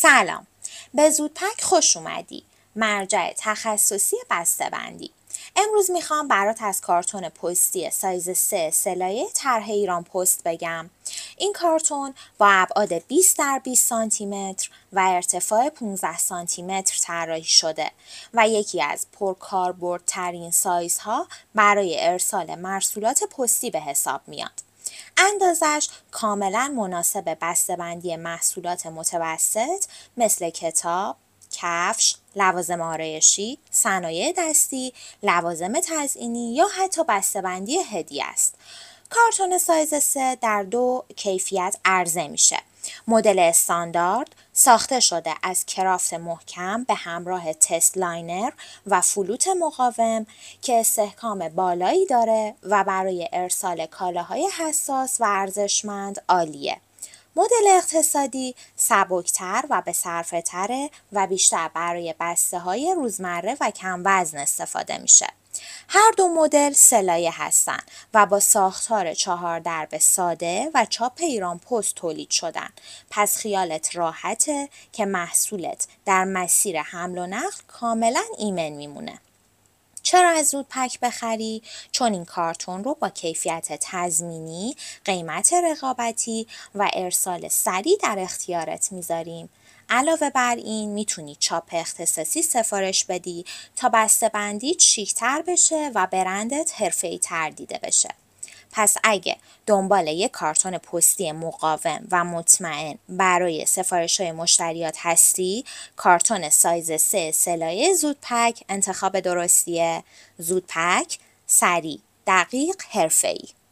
سلام، به زودپک خوش اومدی. مرجع تخصصی بسته‌بندی. امروز میخوام برات از کارتون پستی سایز 3 سلایه طرح ایران پست بگم. این کارتون با ابعاد 20 در 20 سانتی متر و ارتفاع 15 سانتی متر طراحی شده و یکی از پرکاربردترین سایزها برای ارسال مرسولات پستی به حساب میاد. اندازش کاملا مناسب بسته‌بندی محصولات متوسط مثل کتاب، کفش، لوازم آرایشی، صنایع دستی، لوازم تزئینی یا حتی بسته‌بندی هدیه است. کارتون سایز 3 در 2 کیفیت عرضه میشه. مدل استاندارد ساخته شده از کرافت محکم به همراه تست لاینر و فلوت مقاوم که استحکام بالایی داره و برای ارسال کالاهای حساس و ارزشمند عالیه. مدل اقتصادی سبکتر و به صرفه تره و بیشتر برای بسته های روزمره و کم وزن استفاده میشه. هر دو مدل سلایه هستن و با ساختار 4 درب ساده و چاپ ایران پست تولید شدن. پس خیالت راحته که محصولت در مسیر حمل و نقل کاملا ایمن میمونه. چرا از زودپک بخری؟ چون این کارتون رو با کیفیت تضمینی، قیمت رقابتی و ارسال سریع در اختیارت میذاریم. علاوه بر این میتونی چاپ اختصاصی سفارش بدی تا بسته‌بندیت شیک‌تر بشه و برندت حرفه‌ای تر دیده بشه. پس اگه دنبال یک کارتون پستی مقاوم و مطمئن برای سفارش‌های مشتریات هستی، کارتون سایز 3 سلایه زودپک انتخاب درستیه. زودپک، سریع، دقیق، حرفه‌ای.